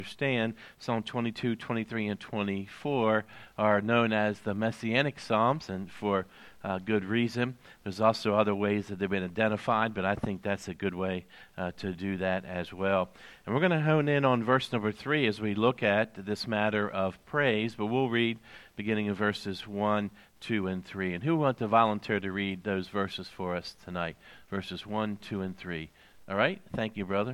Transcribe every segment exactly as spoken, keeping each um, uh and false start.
understand, Psalm twenty-two, twenty-three, and twenty-four are known as the Messianic Psalms, and for uh, good reason. There's also other ways that they've been identified, but I think that's a good way uh, to do that as well. And we're going to hone in on verse number three as we look at this matter of praise, but we'll read beginning of verses one, two, and three. And who want to volunteer to read those verses for us tonight? Verses one, two, and three. All right? Thank you, brother.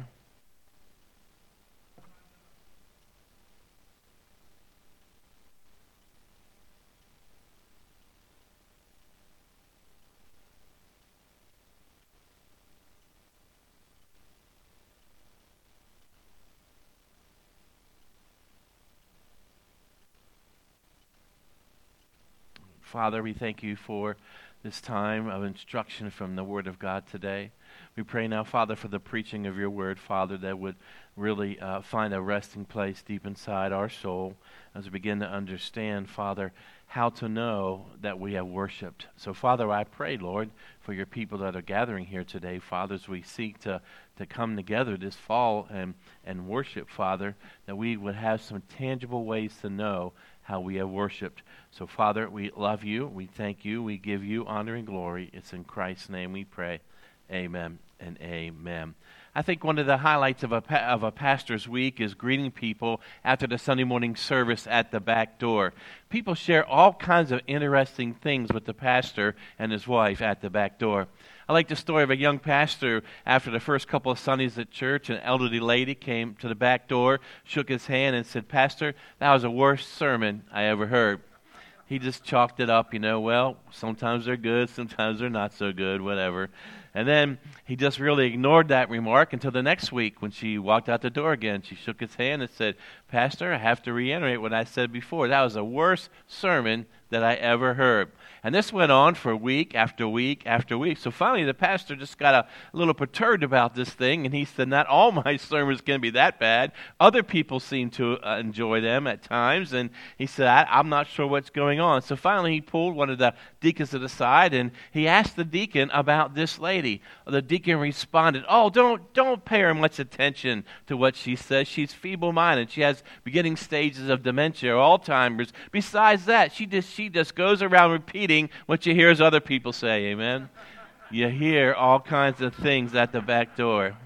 Father, we thank you for this time of instruction from the Word of God today. We pray now, Father, for the preaching of your Word, Father, that would really uh, find a resting place deep inside our soul as we begin to understand, Father, how to know that we have worshiped. So, Father, I pray, Lord, for your people that are gathering here today, Father, as we seek to, to come together this fall and, and worship, Father, that we would have some tangible ways to know how we have worshiped. So, Father, we love you, we thank you, we give you honor and glory. It's in Christ's name we pray. Amen and amen. I think one of the highlights of a pa- of a pastor's week is greeting people after the Sunday morning service at the back door. People share all kinds of interesting things with the pastor and his wife at the back door. I like the story of a young pastor. After the first couple of Sundays at church, an elderly lady came to the back door, shook his hand, and said, "Pastor, that was the worst sermon I ever heard." He just chalked it up, you know, well, sometimes they're good, sometimes they're not so good, whatever. And then he just really ignored that remark until the next week when she walked out the door again. She shook his hand and said, "Pastor, I have to reiterate what I said before. That was the worst sermon that I ever heard." And this went on for week after week after week. So finally the pastor just got a little perturbed about this thing, and he said, "Not all my sermons can be that bad. Other people seem to uh, enjoy them at times." And he said, I, I'm not sure what's going on. So finally he pulled one of the deacons to the side, and he asked the deacon about this lady. The deacon responded, "Oh, don't don't pay her much attention to what she says. She's feeble-minded. She has beginning stages of dementia or Alzheimer's. Besides that, she just she just goes around repeating what you hear as other people say." Amen. You hear all kinds of things at the back door.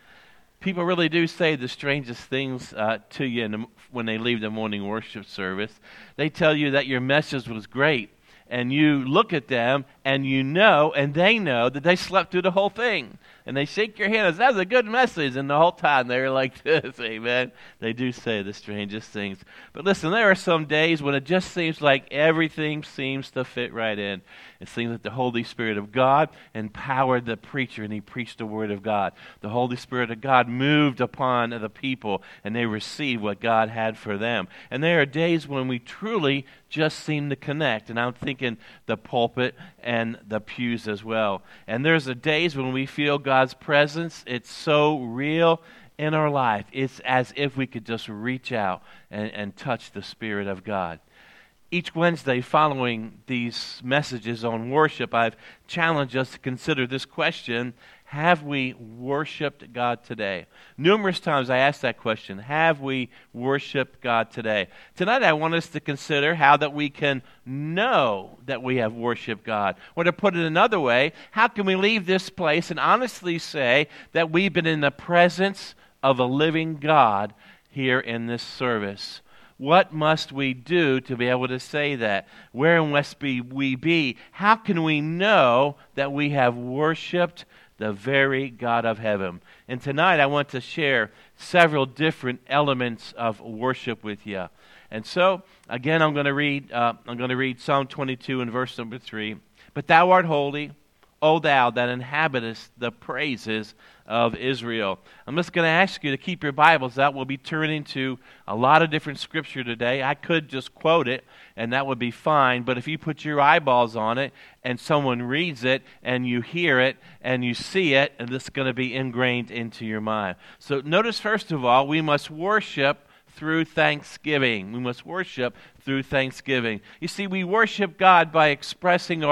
People really do say the strangest things uh, to you in the, when they leave the morning worship service. They tell you that your message was great, and you look at them and you know, and they know that they slept through the whole thing. And they shake your hand and say, "That's a good message." And the whole time they're like this, amen. They do say the strangest things. But listen, there are some days when it just seems like everything seems to fit right in. It seems that the Holy Spirit of God empowered the preacher and he preached the Word of God. The Holy Spirit of God moved upon the people and they received what God had for them. And there are days when we truly just seem to connect. And I'm thinking the pulpit and the pews as well. And there's the days when we feel God's presence. It's so real in our life. It's as if we could just reach out and, and touch the Spirit of God. Each Wednesday following these messages on worship, I've challenged us to consider this question: have we worshiped God today? Numerous times I ask that question: have we worshiped God today? Tonight I want us to consider how that we can know that we have worshiped God. Or to put it another way, how can we leave this place and honestly say that we've been in the presence of a living God here in this service? What must we do to be able to say that? Where must we be? How can we know that we have worshiped the very God of heaven? And tonight I want to share several different elements of worship with you. And so, again, I'm going to read. Uh, I'm going to read Psalm twenty-two and verse number three. "But thou art holy, O thou that inhabitest the praises of Israel." I'm just going to ask you to keep your Bibles out. We'll be turning to a lot of different scripture today. I could just quote it, and that would be fine. But if you put your eyeballs on it, and someone reads it, and you hear it, and you see it, and this is going to be ingrained into your mind. So notice, first of all, we must worship through thanksgiving. We must worship through thanksgiving. You see, we worship God by expressing our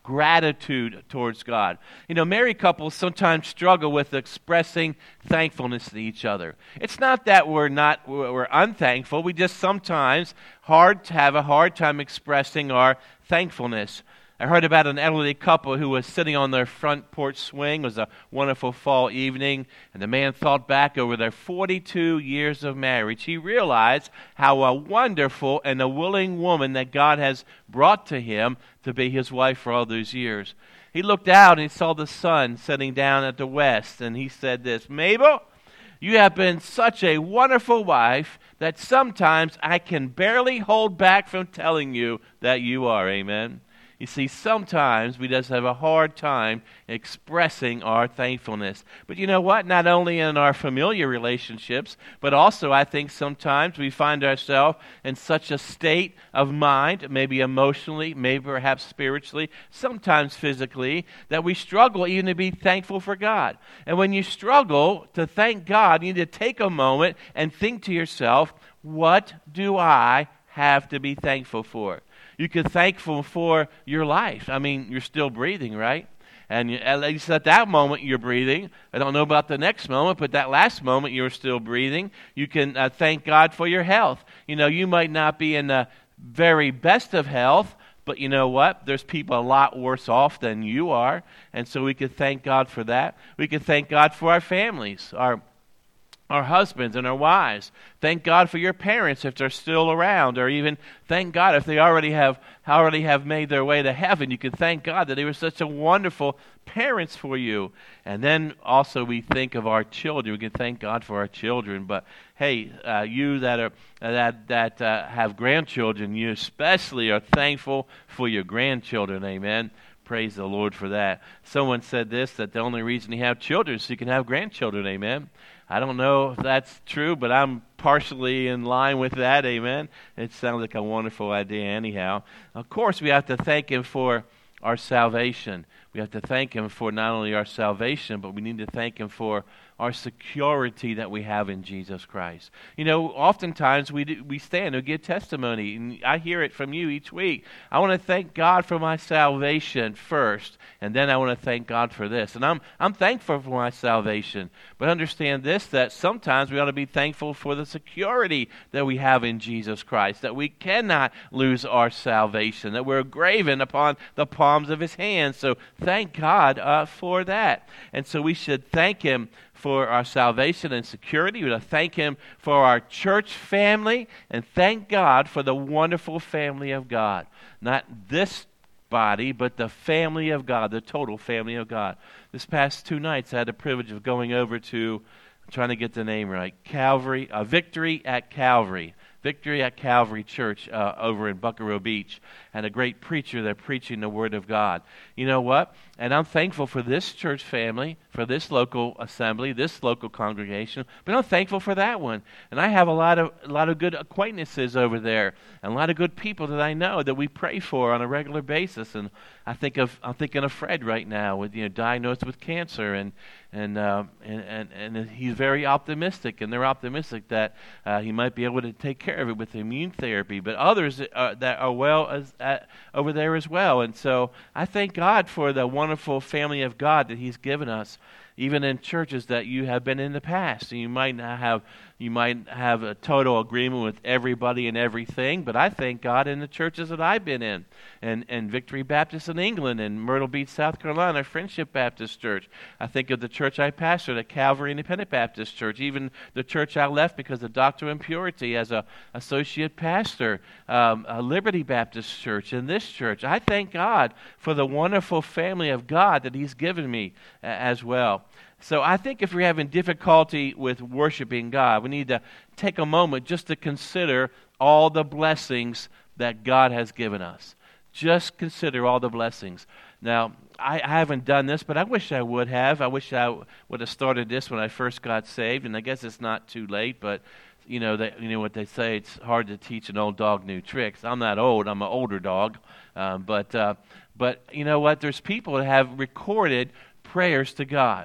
gratitude towards God. You know, married couples sometimes struggle with expressing thankfulness to each other. It's not that we're not we're unthankful. We just sometimes hard have a hard time expressing our thankfulness. I heard about an elderly couple who was sitting on their front porch swing. It was a wonderful fall evening, and the man thought back over their forty-two years of marriage. He realized how a wonderful and a willing woman that God has brought to him to be his wife for all those years. He looked out and he saw the sun setting down at the west, and he said this, "Mabel, you have been such a wonderful wife that sometimes I can barely hold back from telling you that you are." Amen. You see, sometimes we just have a hard time expressing our thankfulness. But you know what? Not only in our familiar relationships, but also I think sometimes we find ourselves in such a state of mind, maybe emotionally, maybe perhaps spiritually, sometimes physically, that we struggle even to be thankful for God. And when you struggle to thank God, you need to take a moment and think to yourself, what do I have to be thankful for? You can be thankful for your life. I mean, you're still breathing, right? And you, at least at that moment, you're breathing. I don't know about the next moment, but that last moment, you're still breathing. You can uh, thank God for your health. You know, you might not be in the very best of health, but you know what? There's people a lot worse off than you are. And so we can thank God for that. We can thank God for our families, our Our husbands and our wives. Thank God for your parents if they're still around, or even thank God if they already have already have made their way to heaven. You can thank God that they were such a wonderful parents for you. And then also we think of our children. We can thank God for our children. But hey, uh, you that are that that uh, have grandchildren, you especially are thankful for your grandchildren. Amen. Praise the Lord for that. Someone said this, that the only reason you have children is so you can have grandchildren. Amen. I don't know if that's true, but I'm partially in line with that, amen. It sounds like a wonderful idea anyhow. Of course, we have to thank Him for our salvation. We have to thank Him for not only our salvation, but we need to thank Him for our security that we have in Jesus Christ. You know, oftentimes we do, we stand and give testimony, and I hear it from you each week. I want to thank God for my salvation first, and then I want to thank God for this. And I'm I'm thankful for my salvation, but understand this, that sometimes we ought to be thankful for the security that we have in Jesus Christ, that we cannot lose our salvation, that we're graven upon the palms of His hands. So thank God uh, for that. And so we should thank Him for our salvation and security. We want to thank Him for our church family, and thank God for the wonderful family of God. Not this body, but the family of God, the total family of God. This past two nights, I had the privilege of going over to, I'm trying to get the name right, Calvary, uh, Victory at Calvary. Victory at Calvary Church uh, over in Buckaroo Beach, and a great preacher there preaching the Word of God. You know what? And I'm thankful for this church family, for this local assembly, this local congregation, but I'm thankful for that one. And I have a lot of a lot of good acquaintances over there, and a lot of good people that I know that we pray for on a regular basis. And I think of I'm thinking of Fred right now, with you know diagnosed with cancer, and and uh, and, and and he's very optimistic, and they're optimistic that uh, he might be able to take care of it with immune therapy. But others uh, that are well as uh, over there as well. And so I thank God for the wonderful family of God that He's given us, even in churches that you have been in the past. And you might not have you might have a total agreement with everybody and everything, but I thank God in the churches that I've been in, and, and Victory Baptist in England, and Myrtle Beach, South Carolina, Friendship Baptist Church. I think of the church I pastored at Calvary Independent Baptist Church, even the church I left because of doctrine and purity as a associate pastor, um, a Liberty Baptist Church, and this church. I thank God for the wonderful family of God that He's given me uh, as well. So I think if we're having difficulty with worshiping God, we need to take a moment just to consider all the blessings that God has given us. Just consider all the blessings. Now, I, I haven't done this, but I wish I would have. I wish I w- would have started this when I first got saved, and I guess it's not too late, but you know, they, you know what they say, it's hard to teach an old dog new tricks. I'm not old, I'm an older dog, um, but, uh, but you know what, there's people that have recorded prayers to God.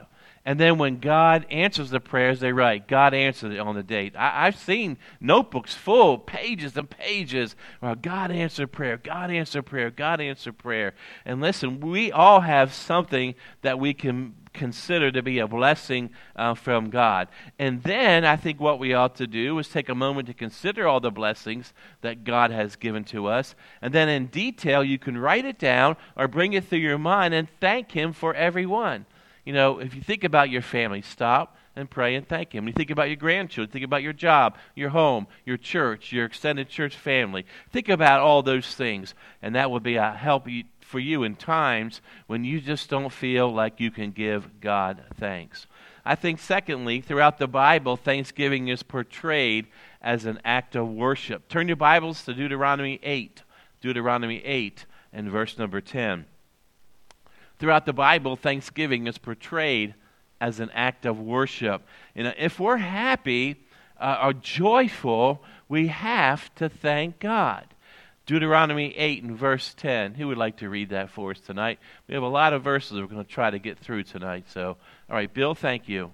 And then when God answers the prayers, they write, God answered it on the date. I, I've seen notebooks full, pages and pages, where God answered prayer, God answered prayer, God answered prayer. And listen, we all have something that we can consider to be a blessing uh, from God. And then I think what we ought to do is take a moment to consider all the blessings that God has given to us. And then in detail, you can write it down or bring it through your mind and thank Him for every one. You know, if you think about your family, stop and pray and thank Him. When you think about your grandchildren, think about your job, your home, your church, your extended church family. Think about all those things, and that will be a help for you in times when you just don't feel like you can give God thanks. I think, secondly, throughout the Bible, thanksgiving is portrayed as an act of worship. Turn your Bibles to Deuteronomy eight. Deuteronomy eight and verse number ten. Throughout the Bible, thanksgiving is portrayed as an act of worship. And if we're happy uh, or joyful, we have to thank God. Deuteronomy eight and verse ten. Who would like to read that for us tonight? We have a lot of verses we're going to try to get through tonight. So, all right, Bill, thank you.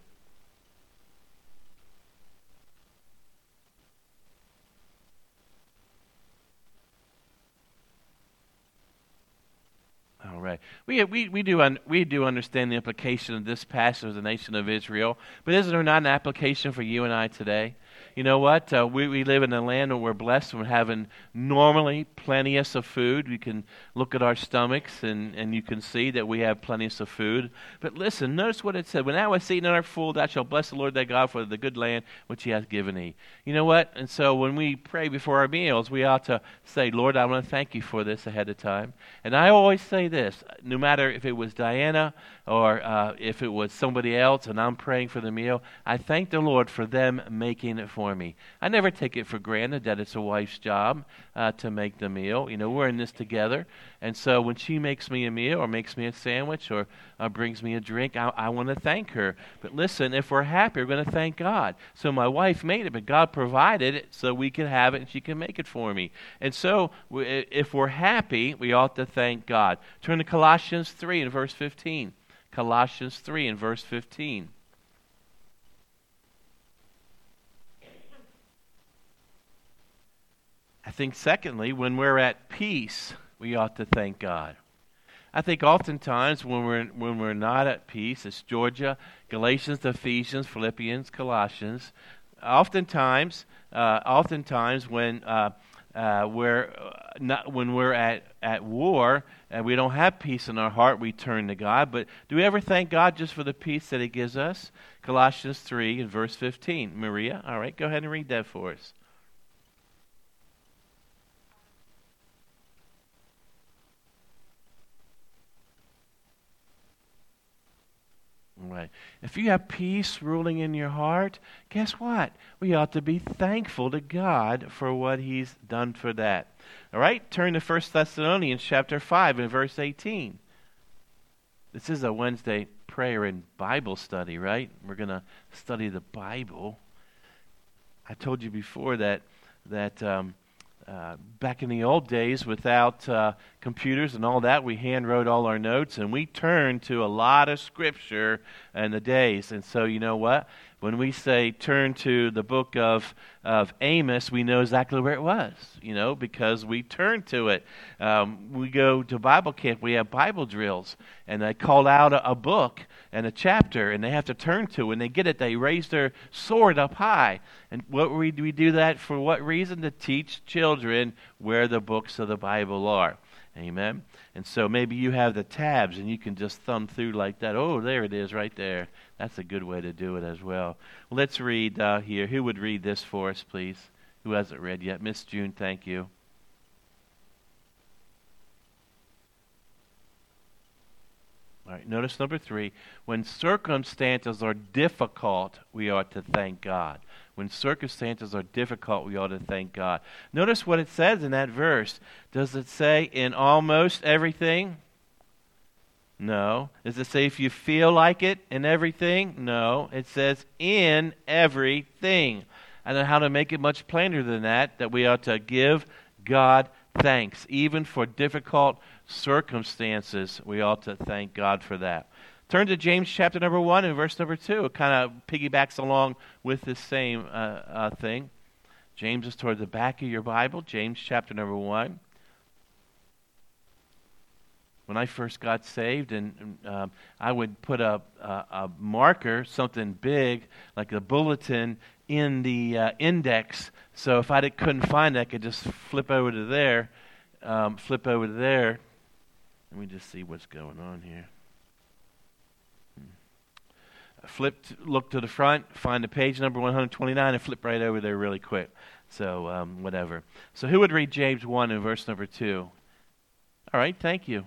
All right. We, we, we, do un, we do understand the implication of this passage of the nation of Israel, but is there not an application for you and I today? You know what? Uh, we, we live in a land where we're blessed with having normally plenteous of food. You can look at our stomachs and, and you can see that we have plenteous of food. But listen, notice what it said. When thou hast eaten and art full, thou shalt bless the Lord thy God for the good land which He hath given thee. You know what? And so when we pray before our meals, we ought to say, Lord, I want to thank you for this ahead of time. And I always say this, no matter if it was Diana or uh, if it was somebody else and I'm praying for the meal, I thank the Lord for them making it for me. I never take it for granted that it's a wife's job uh, to make the meal. You know, we're in this together. And so when she makes me a meal or makes me a sandwich or uh, brings me a drink, I, I want to thank her. But listen, if we're happy, we're going to thank God. So my wife made it, but God provided it so we can have it and she can make it for me. And so we, if we're happy, we ought to thank God. Turn to Colossians three and verse fifteen. Colossians three and verse fifteen. I think, secondly, when we're at peace, we ought to thank God. I think oftentimes when we're when we're not at peace, it's Georgia, Galatians, Ephesians, Philippians, Colossians. Oftentimes, uh, oftentimes when uh, uh, we're not when we're at, at war and we don't have peace in our heart, we turn to God. But do we ever thank God just for the peace that He gives us? Colossians three and verse fifteen. Maria, all right, go ahead and read that for us. Right. If you have peace ruling in your heart, guess what? We ought to be thankful to God for what He's done for that. All right? Turn to First Thessalonians chapter five and verse eighteen. This is a Wednesday prayer and Bible study, right? We're going to study the Bible. I told you before that that um, Uh, back in the old days, without uh, computers and all that, we hand wrote all our notes, and we turned to a lot of scripture in the days. And so, you know what? When we say turn to the book of of Amos, we know exactly where it was, you know, because we turned to it. Um, we go to Bible camp, we have Bible drills, and they call out a, a book and a chapter, and they have to turn to it. When they get it, they raise their sword up high. And what we, we do that for what reason? To teach children where the books of the Bible are. Amen? And so maybe you have the tabs, and you can just thumb through like that. Oh, there it is right there. That's a good way to do it as well. Well, let's read uh, here. Who would read this for us, please? Who hasn't read yet? Miss June, thank you. All right, notice number three. When circumstances are difficult, we ought to thank God. When circumstances are difficult, we ought to thank God. Notice what it says in that verse. Does it say in almost everything? No. Does it say if you feel like it in everything? No. It says in everything. I don't know how to make it much plainer than that, that we ought to give God thanks. Even for difficult circumstances, we ought to thank God for that. Turn to James chapter number one and verse number two. It kind of piggybacks along with this same uh, uh, thing. James is toward the back of your Bible. James chapter number one. When I first got saved, and um, I would put a, a, a marker, something big, like a bulletin, in the uh, index. So if I couldn't find it, I could just flip over to there, um, flip over to there. Let me just see what's going on here. Hmm. Flip, look to the front, find the page number one twenty-nine, and flip right over there really quick. So um, whatever. So who would read James one and verse number two? All right, thank you.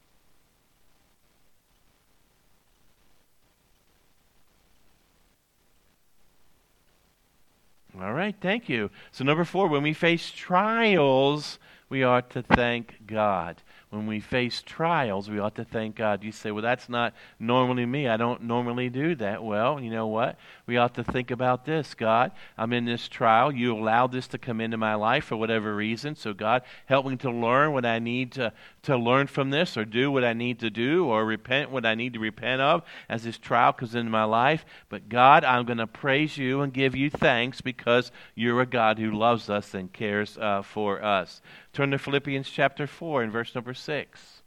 All right, thank you. So number four, when we face trials, we ought to thank God. When we face trials, we ought to thank God. You say, well, that's not normally me. I don't normally do that. Well, you know what? We ought to think about this. God, I'm in this trial. You allowed this to come into my life for whatever reason. So God, help me to learn what I need to, to learn from this, or do what I need to do, or repent what I need to repent of as this trial comes into my life. But God, I'm going to praise you and give you thanks because you're a God who loves us and cares uh, for us. Turn to Philippians chapter four and verse number six.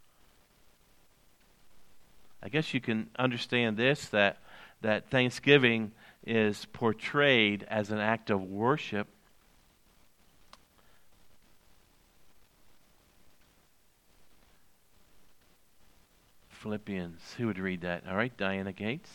I guess you can understand this, that, that Thanksgiving is portrayed as an act of worship. Philippians, who would read that? All right, Diana Gates.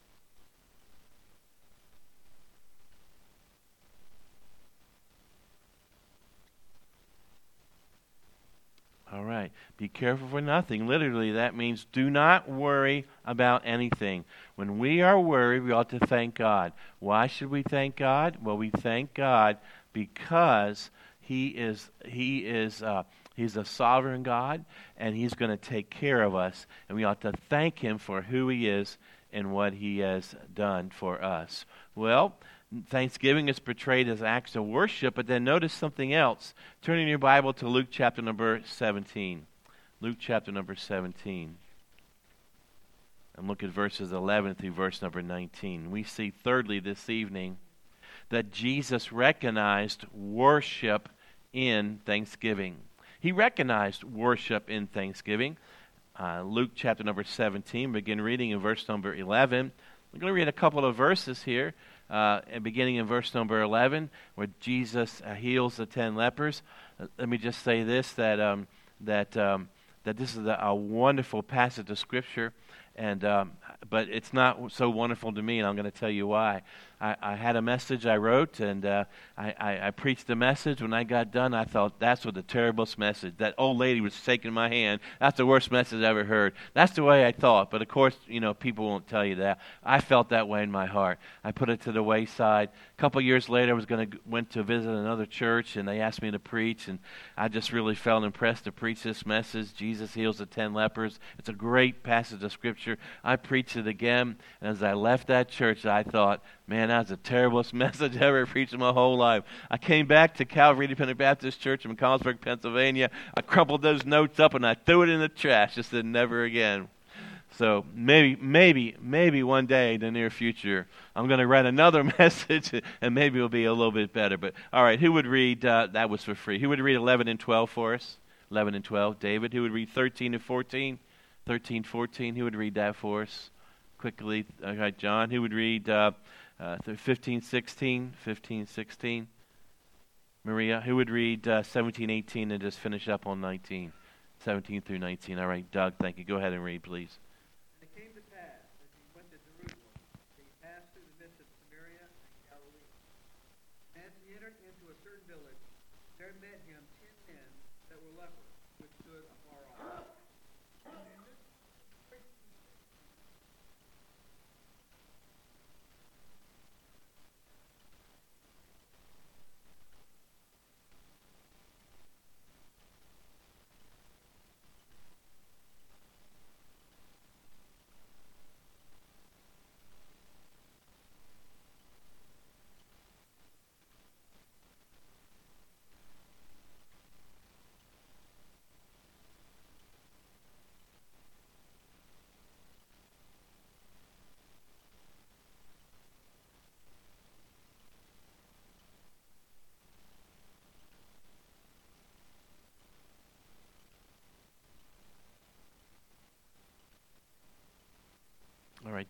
All right. Be careful for nothing. Literally, that means do not worry about anything. When we are worried, we ought to thank God. Why should we thank God? Well, we thank God because He is He is uh, He's a sovereign God, and He's going to take care of us. And we ought to thank Him for who He is and what He has done for us. Well, Thanksgiving is portrayed as acts of worship, but then notice something else. Turn in your Bible to Luke chapter number seventeen. Luke chapter number seventeen. And look at verses eleven through verse number nineteen. We see thirdly this evening that Jesus recognized worship in Thanksgiving. He recognized worship in Thanksgiving. Uh, Luke chapter number seventeen, begin reading in verse number eleven. We're going to read a couple of verses here. Uh, and beginning in verse number eleven, where Jesus uh, heals the ten lepers. Uh, let me just say this: that um, that um, that this is a, a wonderful passage of Scripture, and um, but it's not so wonderful to me, and I'm going to tell you why. I, I had a message I wrote, and uh, I, I, I preached the message. When I got done, I thought, that's what the terriblest message. That old lady was shaking my hand. That's the worst message I ever heard. That's the way I thought. But of course, you know, people won't tell you that. I felt that way in my heart. I put it to the wayside. A couple of years later, I was going to went to visit another church, and they asked me to preach, and I just really felt impressed to preach this message. Jesus heals the ten lepers. It's a great passage of Scripture. I preached it again, and as I left that church, I thought, man, that was the terriblest message I ever preached in my whole life. I came back to Calvary Independent Baptist Church in McConnellsburg, Pennsylvania. I crumpled those notes up and I threw it in the trash. Just said never again. So maybe, maybe, maybe one day in the near future, I'm going to write another message, and maybe it'll be a little bit better. But all right, who would read? Uh, that was for free. Who would read eleven and twelve for us? eleven and twelve. David. Who would read thirteen and fourteen? thirteen, fourteen. Who would read that for us? Quickly. All right, John. Who would read uh, uh, fifteen, sixteen? fifteen, sixteen. Maria. Who would read uh, seventeen, eighteen, and just finish up on nineteen? seventeen through nineteen. All right, Doug, thank you. Go ahead and read, please. And it came to pass, as he went to Jerusalem, that he passed through the midst of Samaria and Galilee. And as he entered into a certain village, there met him ten men that were lepers, which stood afar off.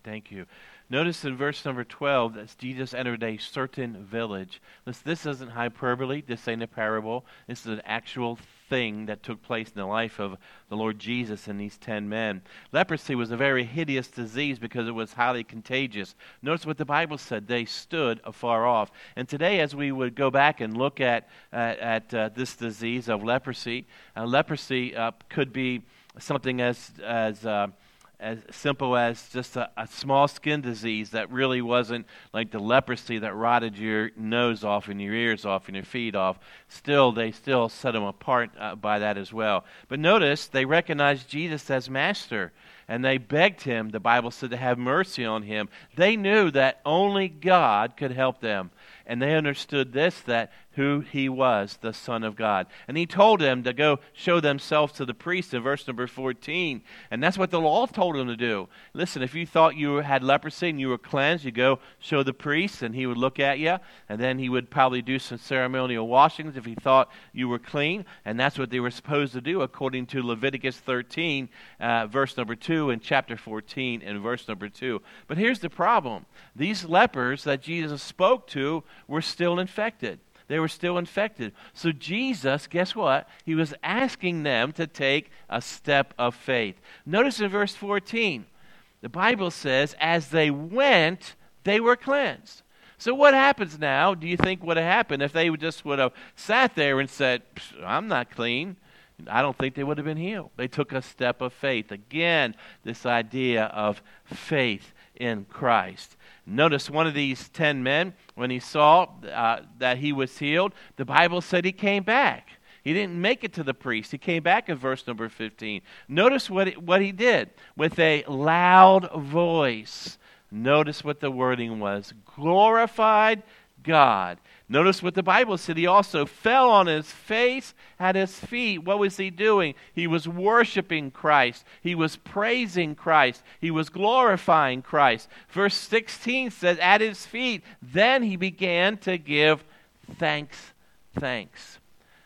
Thank you. Notice in verse number twelve that Jesus entered a certain village. This, this isn't hyperbole. This ain't a parable. This is an actual thing that took place in the life of the Lord Jesus and these ten men. Leprosy was a very hideous disease because it was highly contagious. Notice what the Bible said. They stood afar off. And today, as we would go back and look at, uh, at uh, this disease of leprosy, uh, leprosy uh, could be something as... as uh, as simple as just a, a small skin disease that really wasn't like the leprosy that rotted your nose off and your ears off and your feet off. Still, they still set them apart uh, by that as well. But notice, they recognized Jesus as master, and they begged him, the Bible said, to have mercy on him. They knew that only God could help them. And they understood this, that who he was, the Son of God. And he told them to go show themselves to the priest in verse number fourteen. And that's what the law told them to do. Listen, if you thought you had leprosy and you were cleansed, you go show the priest and he would look at you. And then he would probably do some ceremonial washings if he thought you were clean. And that's what they were supposed to do according to Leviticus thirteen, uh, verse number two, and chapter fourteen and verse number two. But here's the problem. These lepers that Jesus spoke to were still infected. They were still infected. So Jesus, guess what? He was asking them to take a step of faith. Notice in verse fourteen, the Bible says, as they went, they were cleansed. So what happens now? Do you think would have happened if they just would have sat there and said, I'm not clean? I don't think they would have been healed. They took a step of faith. Again, this idea of faith in Christ. Notice one of these ten men, when he saw uh, that he was healed, the Bible said he came back. He didn't make it to the priest. He came back in verse number fifteen. Notice what, it, what he did. With a loud voice, notice what the wording was. Glorified God. Notice what the Bible said. He also fell on his face at his feet. What was he doing? He was worshiping Christ. He was praising Christ. He was glorifying Christ. Verse sixteen says, at his feet, then he began to give thanks, thanks.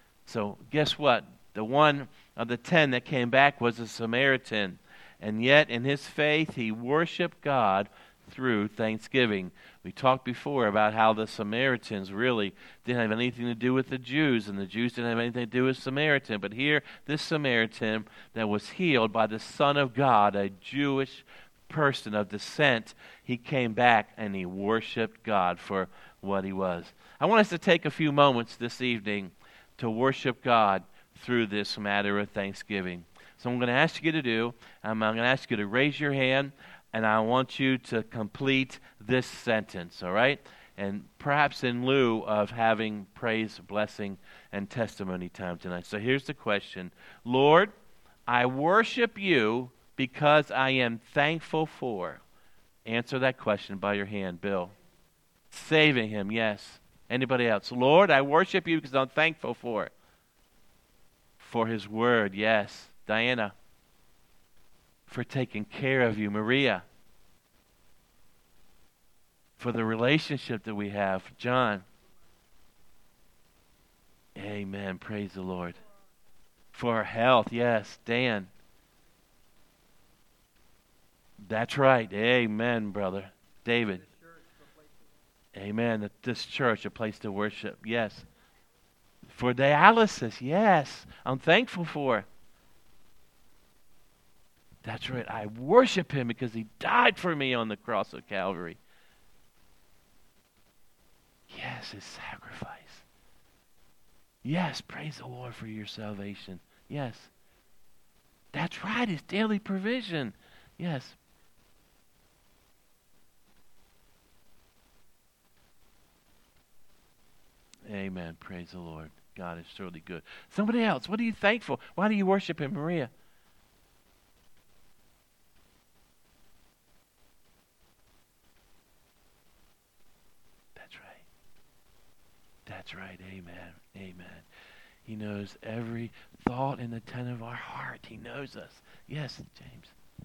So guess what? The one of the ten that came back was a Samaritan. And yet in his faith, he worshiped God through thanksgiving. We talked before about how the Samaritans really didn't have anything to do with the Jews, and the Jews didn't have anything to do with Samaritan. But here, this Samaritan that was healed by the Son of God, a Jewish person of descent, he came back and he worshiped God for what he was. I want us to take a few moments this evening to worship God through this matter of thanksgiving. So I'm going to ask you to do, I'm going to ask you to raise your hand, and I want you to complete this sentence, all right? And perhaps in lieu of having praise, blessing, and testimony time tonight. So here's the question. Lord, I worship you because I am thankful for. Answer that question by your hand, Bill. Saving him, yes. Anybody else? Lord, I worship you because I'm thankful for it. For his word, yes. Diana. For taking care of you, Maria. For the relationship that we have, John. Amen. Praise the Lord. For our health, yes, Dan. That's right. Amen, brother. David. Amen. This church, a place to worship, yes. For dialysis, yes. I'm thankful for it. That's right. I worship him because he died for me on the cross of Calvary. Yes, his sacrifice. Yes, praise the Lord for your salvation. Yes. That's right, his daily provision. Yes. Amen. Praise the Lord. God is surely good. Somebody else, what are you thankful? Why do you worship him, Maria? That's right. Amen. Amen. He knows every thought and intent of our heart. He knows us. Yes, James.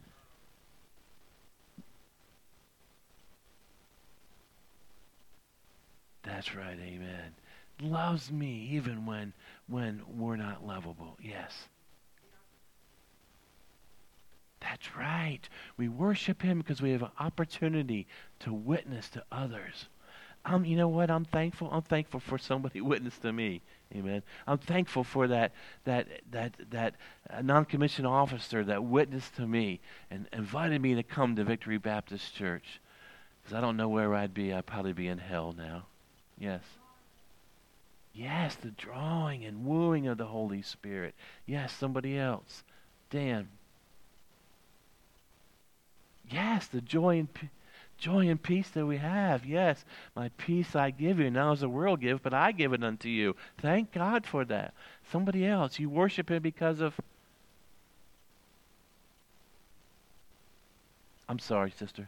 That's right. Amen. Loves me even when when we're not lovable. Yes. That's right. We worship him because we have an opportunity to witness to others. Um, you know what? I'm thankful. I'm thankful for somebody witness to me. Amen. I'm thankful for that that that that uh, non-commissioned officer that witnessed to me and invited me to come to Victory Baptist Church. Because I don't know where I'd be. I'd probably be in hell now. Yes. Yes, the drawing and wooing of the Holy Spirit. Yes, somebody else. Dan. Yes, the joy and p- joy and peace that we have. Yes, my peace I give you. Now as the world give, but I give it unto you. Thank God for that. Somebody else. You worship him because of... I'm sorry, sister.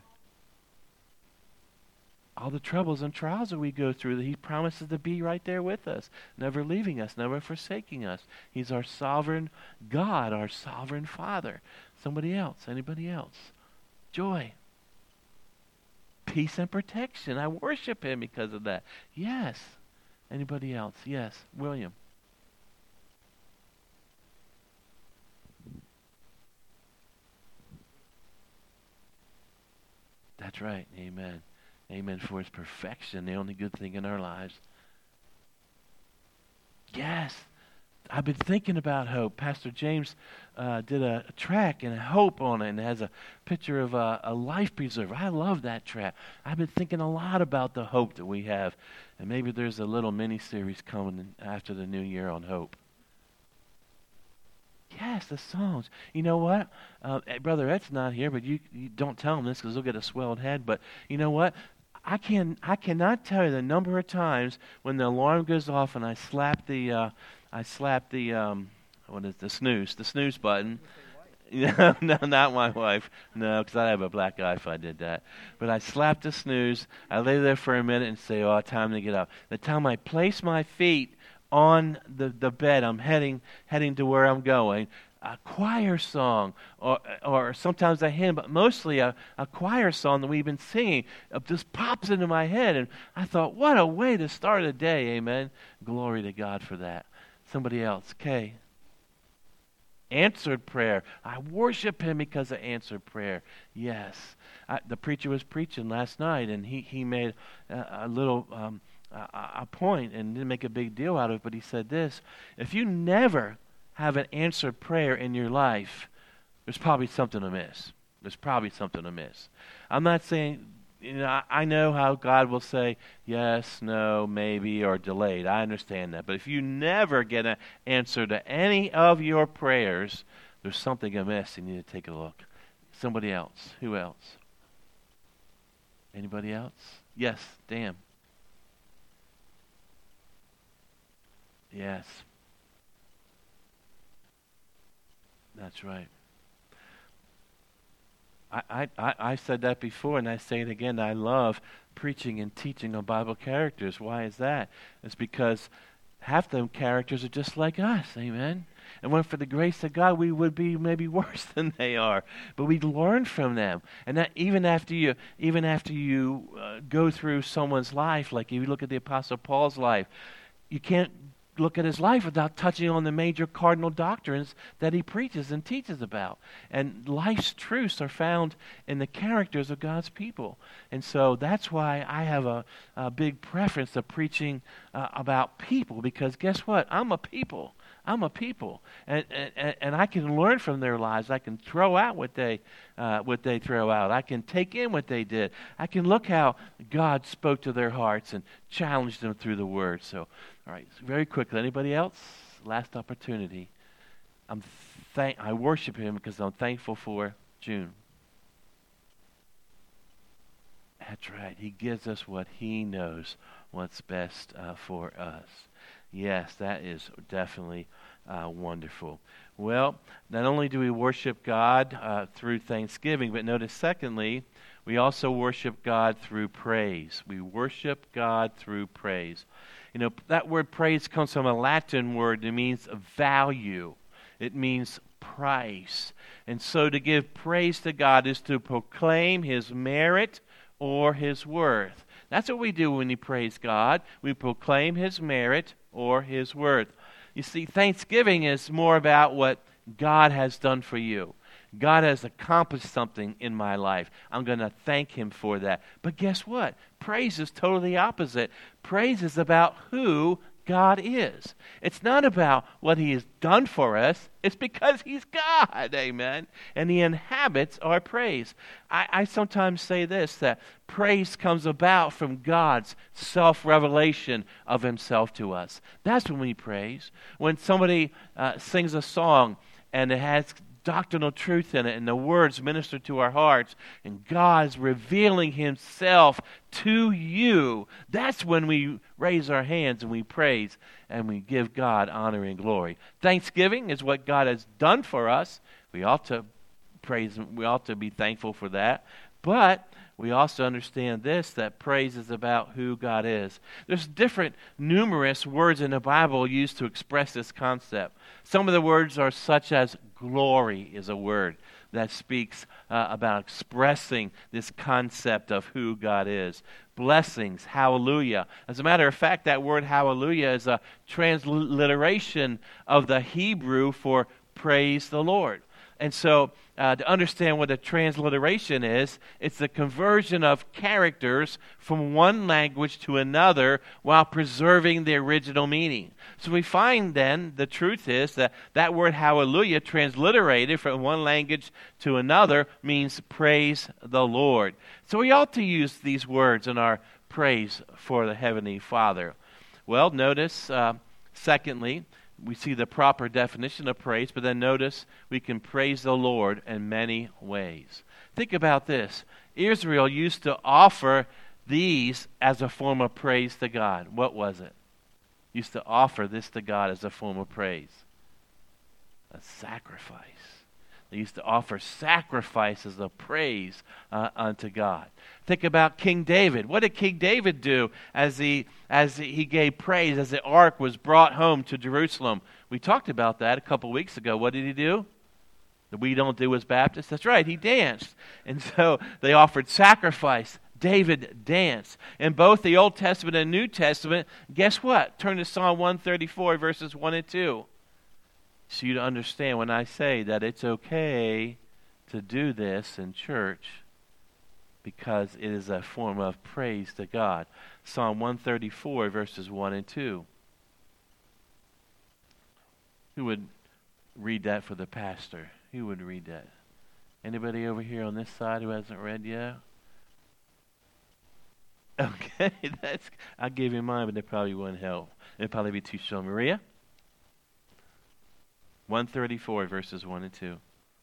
All the troubles and trials that we go through, that he promises to be right there with us, never leaving us, never forsaking us. He's our sovereign God, our sovereign Father. Somebody else, anybody else? Joy. Peace and protection. I worship him because of that. Yes. Anybody else? Yes. William. That's right. Amen. Amen for his perfection, the only good thing in our lives. Yes. I've been thinking about hope. Pastor James uh, did a, a track and a hope on it and has a picture of a, a life preserver. I love that track. I've been thinking a lot about the hope that we have. And maybe there's a little mini-series coming after the new year on hope. Yes, the songs. You know what? Uh, Brother Ed's not here, but you, you don't tell him this because he'll get a swelled head. But you know what? I can I cannot tell you the number of times when the alarm goes off and I slap the uh, I slap the um, what is the snooze the snooze button. No, no, not my wife. No, because I'd have a black eye if I did that. But I slap the snooze. I lay there for a minute and say, "Oh, time to get up." The time I place my feet on the, the bed, I'm heading heading to where I'm going. A choir song, or or sometimes a hymn, but mostly a, a choir song that we've been singing uh, just pops into my head. And I thought, what a way to start a day, amen. Glory to God for that. Somebody else, Kay. Answered prayer. I worship him because of answered prayer. Yes. I, the preacher was preaching last night, and he, he made a, a little um, a, a point and didn't make a big deal out of it, but he said this: if you never have an answered prayer in your life, there's probably something amiss. There's probably something amiss. I'm not saying, you know, I, I know how God will say yes, no, maybe, or delayed. I understand that. But if you never get an answer to any of your prayers, there's something amiss. You need to take a look. Somebody else. Who else? Anybody else? Yes, Dan. Yes. That's right. I, I, I said that before, and I say it again. I love preaching and teaching on Bible characters. Why is that? It's because half them characters are just like us. Amen? And when for the grace of God, we would be maybe worse than they are. But we learn from them. And that even after you, even after you uh, go through someone's life, like if you look at the Apostle Paul's life, you can't look at his life without touching on the major cardinal doctrines that he preaches and teaches about. And life's truths are found in the characters of God's people. And so that's why I have a, a big preference of preaching uh, about people, because guess what? I'm a people. I'm a people, and, and and I can learn from their lives. I can throw out what they uh, what they throw out. I can take in what they did. I can look how God spoke to their hearts and challenged them through the Word. So, all right, so very quickly. Anybody else? Last opportunity. I'm thank. I worship Him because I'm thankful for June. That's right. He gives us what He knows what's best uh, for us. Yes, that is definitely uh, wonderful. Well, not only do we worship God uh, through thanksgiving, but notice, secondly, we also worship God through praise. We worship God through praise. You know, that word praise comes from a Latin word that means value. It means price. And so to give praise to God is to proclaim His merit or His worth. That's what we do when we praise God. We proclaim His merit or His worth. You see, thanksgiving is more about what God has done for you. God has accomplished something in my life. I'm going to thank him for that. But guess what? Praise is totally opposite. Praise is about who God is. It's not about what he has done for us. It's because he's God, amen. And he inhabits our praise. I, I sometimes say this, that praise comes about from God's self-revelation of himself to us. That's when we praise. When somebody uh, sings a song and it has doctrinal truth in it, and the words minister to our hearts, and God's revealing himself to you, that's when we raise our hands and we praise and we give God honor and glory. Thanksgiving is what God has done for us. We ought to praise him. We ought to be thankful for that. But we also understand this, that praise is about who God is. There's different, numerous words in the Bible used to express this concept. Some of the words are such as glory is a word that speaks uh, about expressing this concept of who God is. Blessings, hallelujah. As a matter of fact, that word hallelujah is a transliteration of the Hebrew for praise the Lord. And so, uh, to understand what a transliteration is, it's the conversion of characters from one language to another while preserving the original meaning. So we find then, the truth is that that word hallelujah, transliterated from one language to another, means praise the Lord. So we ought to use these words in our praise for the Heavenly Father. Well, notice, uh, secondly, we see the proper definition of praise, but then notice we can praise the Lord in many ways. Think about this. Israel used to offer these as a form of praise to God. What was it? Used to offer this to God as a form of praise. A sacrifice. They used to offer sacrifices of praise uh, unto God. Think about King David. What did King David do as he as he gave praise as the ark was brought home to Jerusalem? We talked about that a couple weeks ago. What did he do? That we don't do as Baptists? That's right, he danced. And so they offered sacrifice. David danced. In both the Old Testament and New Testament, guess what? Turn to Psalm one thirty-four, verses one and two. So you to understand when I say that it's okay to do this in church because it is a form of praise to God. Psalm one thirty-four, verses one and two. Who would read that for the pastor? Who would read that? Anybody over here on this side who hasn't read yet? Okay, that's. I'll give you mine, but it probably wouldn't help. It'd probably be too short. Maria? one thirty-four, verses one and two.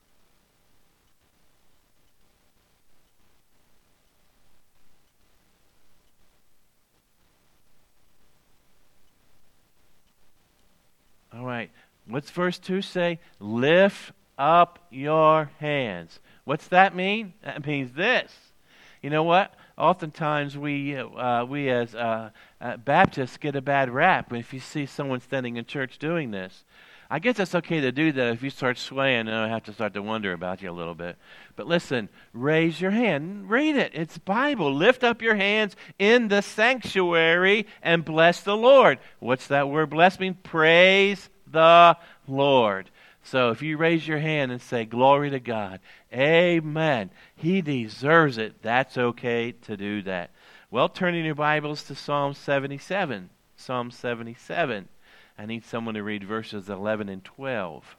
All right. What's verse two say? Lift up your hands. What's that mean? That means this. You know what? Oftentimes we uh, we as uh, uh, Baptists get a bad rap if you see someone standing in church doing this. I guess it's okay to do that if you start swaying, and I have to start to wonder about you a little bit. But listen, raise your hand. Read it. It's Bible. Lift up your hands in the sanctuary and bless the Lord. What's that word bless mean? Praise the Lord. So if you raise your hand and say, glory to God, amen, he deserves it, that's okay to do that. Well, turn in your Bibles to Psalm seventy-seven. Psalm seventy-seven. I need someone to read verses eleven and twelve.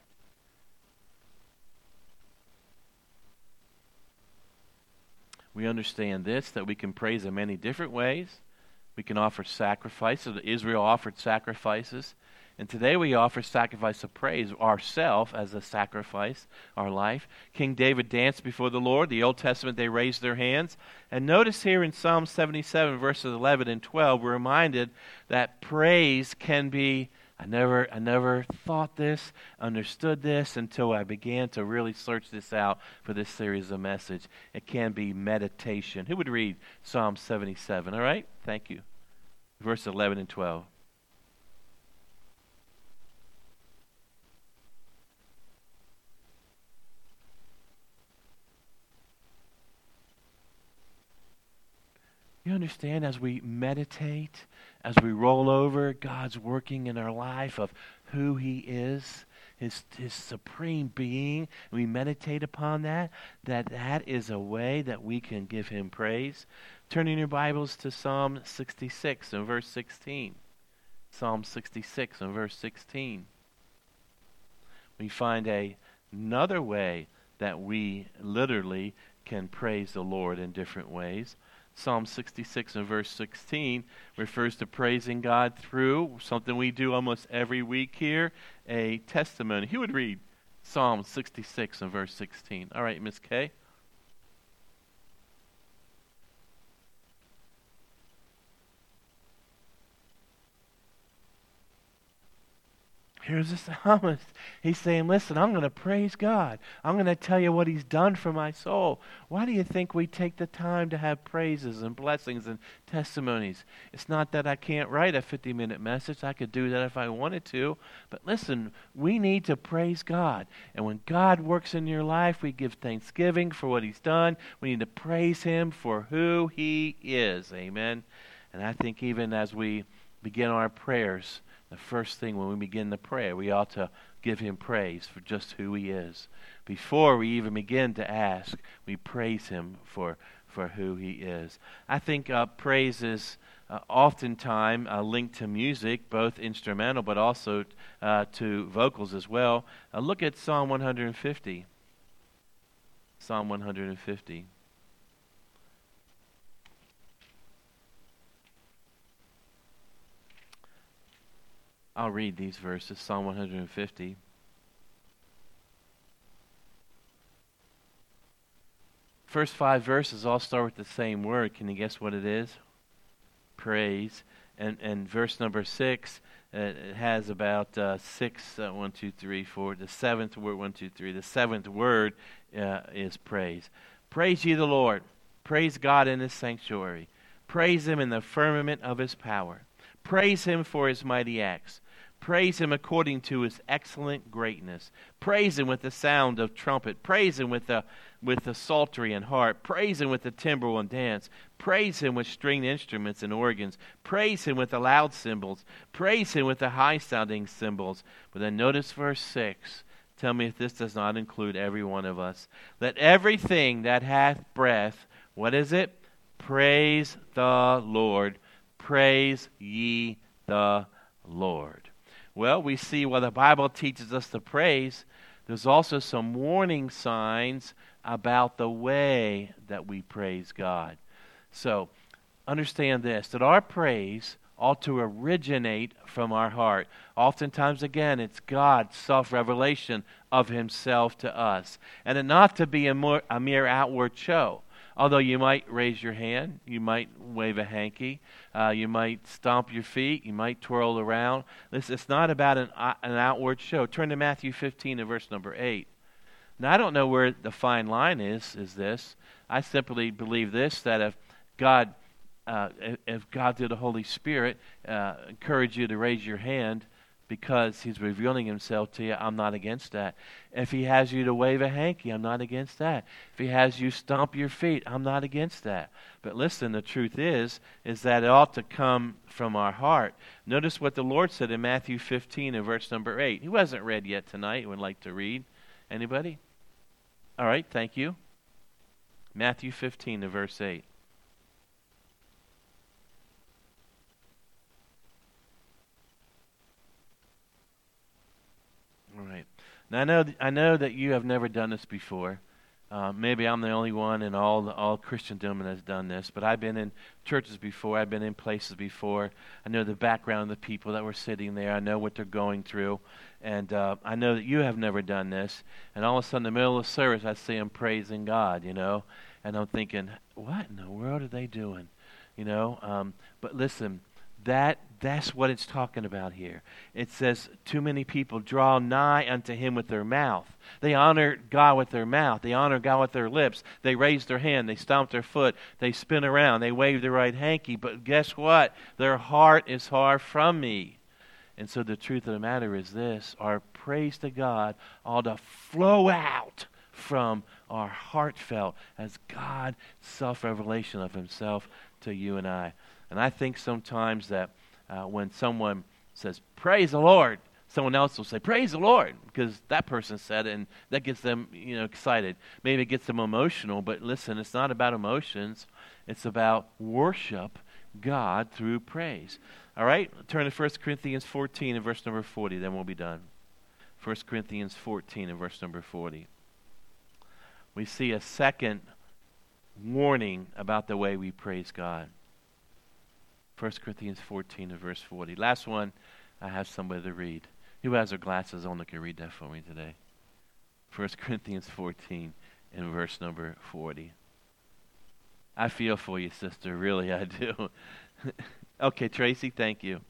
We understand this, that we can praise in many different ways. We can offer sacrifices. Israel offered sacrifices. And today we offer sacrifice of praise, ourself as a sacrifice, our life. King David danced before the Lord. The Old Testament, they raised their hands. And notice here in Psalm seventy-seven, verses eleven and twelve, we're reminded that praise can be, I never, I never thought this, understood this until I began to really search this out for this series of message. It can be meditation. Who would read Psalm seventy-seven? All right? Thank you. Verse eleven and twelve. You understand, as we meditate, as we roll over God's working in our life of who he is, his, his supreme being, and we meditate upon that, that that is a way that we can give him praise. Turning your Bibles to Psalm sixty-six and verse sixteen. Psalm sixty-six and verse sixteen. We find a, another way that we literally can praise the Lord in different ways. Psalm sixty-six and verse sixteen refers to praising God through something we do almost every week here, a testimony. Who would read Psalm sixty-six and verse sixteen? All right, Miss Kay. Here's the psalmist. He's saying, listen, I'm going to praise God. I'm going to tell you what he's done for my soul. Why do you think we take the time to have praises and blessings and testimonies? It's not that I can't write a fifty-minute message. I could do that if I wanted to. But listen, we need to praise God. And when God works in your life, we give thanksgiving for what he's done. We need to praise him for who he is. Amen. And I think even as we begin our prayers, the first thing when we begin the prayer, we ought to give him praise for just who he is. Before we even begin to ask, we praise him for, for who he is. I think uh, praise is uh, oftentimes uh, linked to music, both instrumental but also uh, to vocals as well. Uh, look at Psalm one fifty. Psalm one fifty. I'll read these verses, Psalm one fifty. First five verses all start with the same word. Can you guess what it is? Praise. And and verse number six, uh, it has about uh, six, uh, one, two, three, four. The seventh word, one, two, three. The seventh word uh, is praise. Praise ye the Lord. Praise God in his sanctuary. Praise him in the firmament of his power. Praise him for his mighty acts. Praise him according to his excellent greatness. Praise him with the sound of trumpet. Praise him with the with the psaltery and harp. Praise him with the timbrel and dance. Praise him with stringed instruments and organs. Praise him with the loud cymbals. Praise him with the high-sounding cymbals. But then notice verse six. Tell me if this does not include every one of us. Let everything that hath breath, what is it? Praise the Lord. Praise ye the Lord. Well, we see while the Bible teaches us to praise, there's also some warning signs about the way that we praise God. So, understand this, that our praise ought to originate from our heart. Oftentimes, again, it's God's self-revelation of himself to us. And it not to be a, more, a mere outward show. Although you might raise your hand, you might wave a hanky, uh, you might stomp your feet, you might twirl around. Listen, it's not about an, uh, an outward show. Turn to Matthew fifteen and verse number eight. Now, I don't know where the fine line is, is this. I simply believe this, that if God, uh, if God through the Holy Spirit uh, encouraged you to raise your hand, because he's revealing himself to you, I'm not against that. If he has you to wave a hanky, I'm not against that. If he has you stomp your feet, I'm not against that. But listen, the truth is, is that it ought to come from our heart. Notice what the Lord said in Matthew fifteen and verse number eight. Who hasn't read yet tonight would like to read? Anybody? All right, thank you. Matthew fifteen and verse eight. All right. Now I know th- I know that you have never done this before. Uh, maybe I'm the only one in all the, all Christendom that has done this, but I've been in churches before. I've been in places before. I know the background of the people that were sitting there. I know what they're going through, and uh, I know that you have never done this. And all of a sudden, in the middle of the service, I see them praising God, you know, and I'm thinking, what in the world are they doing, you know? Um, but listen. That that's what it's talking about here. It says, too many people draw nigh unto him with their mouth. They honor God with their mouth. They honor God with their lips. They raise their hand. They stomp their foot. They spin around. They wave their right hanky. But guess what? Their heart is far from me. And so the truth of the matter is this. Our praise to God ought to flow out from our heartfelt as God's self-revelation of himself to you and I. And I think sometimes that uh, when someone says, praise the Lord, someone else will say, praise the Lord, because that person said it, and that gets them, you know, excited. Maybe it gets them emotional, but listen, it's not about emotions. It's about worship God through praise. All right? Turn to First Corinthians fourteen and verse number forty, then we'll be done. First Corinthians fourteen and verse number forty. We see a second warning about the way we praise God. First Corinthians fourteen and verse forty. Last one, I have somebody to read. Who has their glasses on that can read that for me today? First Corinthians fourteen and verse number forty. I feel for you, sister. Really, I do. Okay, Tracy, thank you.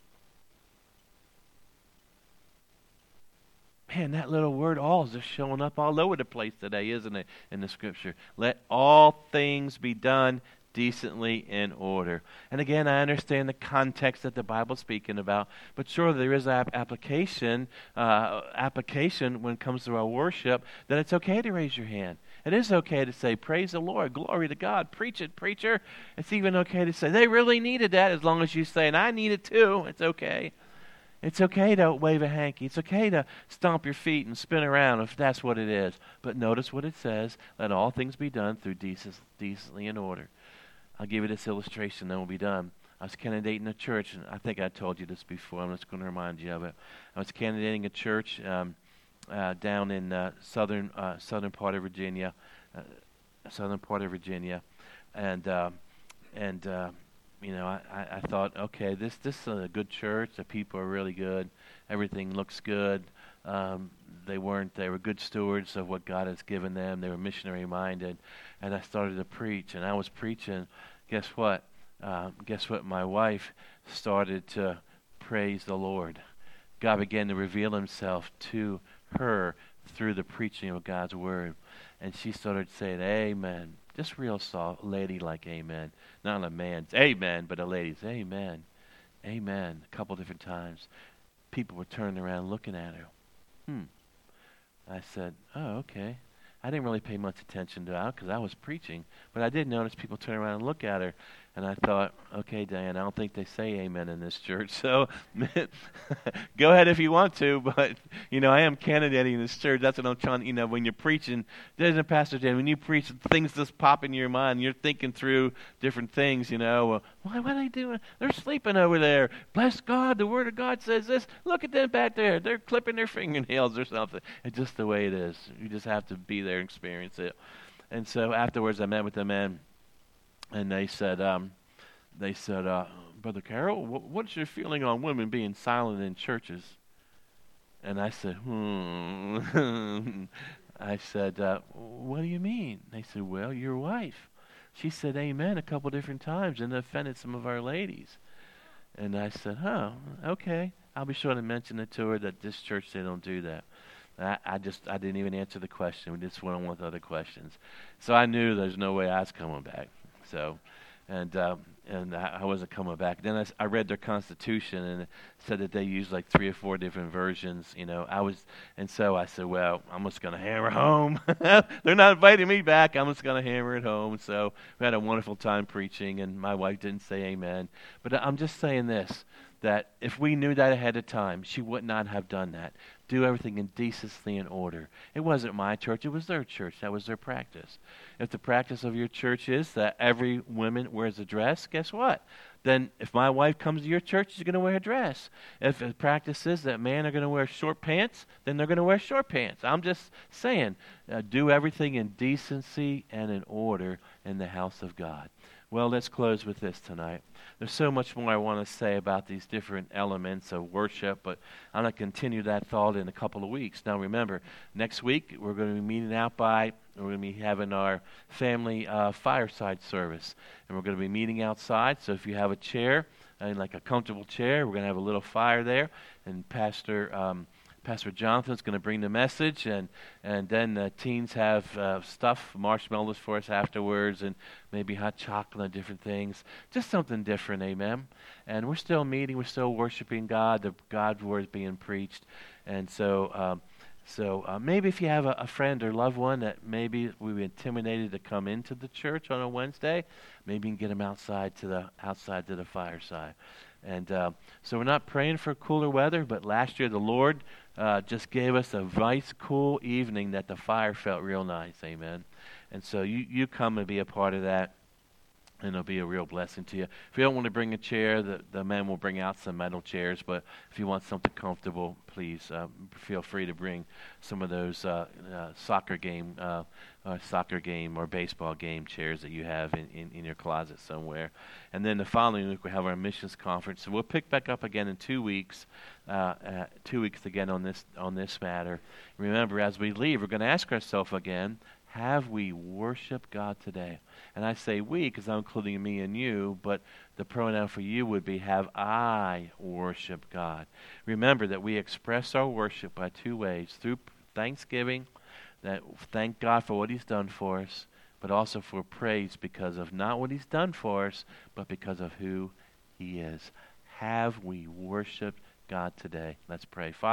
Man, that little word all is just showing up all over the place today, isn't it, in the Scripture? Let all things be done decently in order. And again, I understand the context that the Bible's speaking about, but sure, there is an application, uh, application when it comes to our worship, that it's okay to raise your hand. It is okay to say, praise the Lord, glory to God, preach it, preacher. It's even okay to say, they really needed that, as long as you say, and I need it too. It's okay. It's okay to wave a hanky. It's okay to stomp your feet and spin around if that's what it is. But notice what it says, let all things be done through decent, decently in order. I'll give you this illustration, then we'll be done. I was candidating a church, and I think I told you this before. I'm just going to remind you of it. I was candidating a church um, uh, down in uh, southern uh, southern part of Virginia, uh, southern part of Virginia, and uh, and uh, you know, I, I thought, okay, this this is a good church. The people are really good. Everything looks good. Um, they weren't. They were good stewards of what God has given them. They were missionary minded, and I started to preach. And I was preaching. Guess what? Uh, guess what? My wife started to praise the Lord. God began to reveal Himself to her through the preaching of God's word, and she started saying, "Amen." Just real soft, lady-like amen. Not a man's amen, but a lady's amen. Amen. A couple different times. People were turning around looking at her. Hmm. I said, oh, okay. I didn't really pay much attention to that because I was preaching, but I did notice people turn around and look at her, and I thought, okay, Diane, I don't think they say amen in this church, so go ahead if you want to, but, you know, I am candidating in this church. That's what I'm trying, you know, when you're preaching, there's a pastor, Dan, when you preach, things just pop in your mind. You're thinking through different things, you know. Well, why, what are they doing? They're sleeping over there. Bless God, the Word of God says this. Look at them back there. They're clipping their fingernails or something. It's just the way it is. You just have to be there and experience it. And so afterwards, I met with the men. And they said, um, they said, uh, Brother Carroll, wh- what's your feeling on women being silent in churches? And I said, hmm. I said, uh, what do you mean? They said, well, your wife. She said amen a couple different times and offended some of our ladies. And I said, oh, okay. I'll be sure to mention it to her that this church, they don't do that. I, I just, I didn't even answer the question. We just went on with other questions. So I knew there's no way I was coming back. So, and um, and I, I wasn't coming back. Then I, I read their constitution, and it said that they used like three or four different versions. You know, I was, and so I said, well, I'm just going to hammer home. They're not inviting me back. I'm just going to hammer it home. So we had a wonderful time preaching, and my wife didn't say amen. But I'm just saying this, that if we knew that ahead of time, she would not have done that. Do everything in decency and order. It wasn't my church, it was their church. That was their practice. If the practice of your church is that every woman wears a dress, guess what? Then if my wife comes to your church, she's going to wear a dress. If the practice is that men are going to wear short pants, then they're going to wear short pants. I'm just saying, uh, do everything in decency and in order in the house of God. Well, let's close with this tonight. There's so much more I want to say about these different elements of worship, but I'm going to continue that thought in a couple of weeks. Now, remember, next week we're going to be meeting out by, we're going to be having our family uh, fireside service, and we're going to be meeting outside. So if you have a chair, and like a comfortable chair, we're going to have a little fire there, and Pastor um, Pastor Jonathan's going to bring the message, and, and then the teens have uh, stuff, marshmallows for us afterwards, and maybe hot chocolate and different things. Just something different, amen? And we're still meeting, we're still worshiping God, the God's word is being preached. And so um, so uh, maybe if you have a, a friend or loved one that maybe we were intimidated to come into the church on a Wednesday, maybe you can get them outside to the outside to the fireside. And uh, so we're not praying for cooler weather, but last year the Lord uh, just gave us a nice, cool evening that the fire felt real nice. Amen. And so you, you come and be a part of that, and it'll be a real blessing to you. If you don't want to bring a chair, the, the men will bring out some metal chairs, but if you want something comfortable, please uh, feel free to bring some of those uh, uh, soccer game uh, uh, soccer game or baseball game chairs that you have in, in, in your closet somewhere. And then the following week we have our missions conference. So we'll pick back up again in two weeks, uh, uh, two weeks again on this on this matter. Remember, as we leave, we're going to ask ourselves again, have we worshiped God today? And I say we because I'm including me and you, but the pronoun for you would be, have I worshiped God? Remember that we express our worship by two ways, through thanksgiving, that thank God for what he's done for us, but also for praise because of not what he's done for us, but because of who he is. Have we worshiped God today? Let's pray. Father,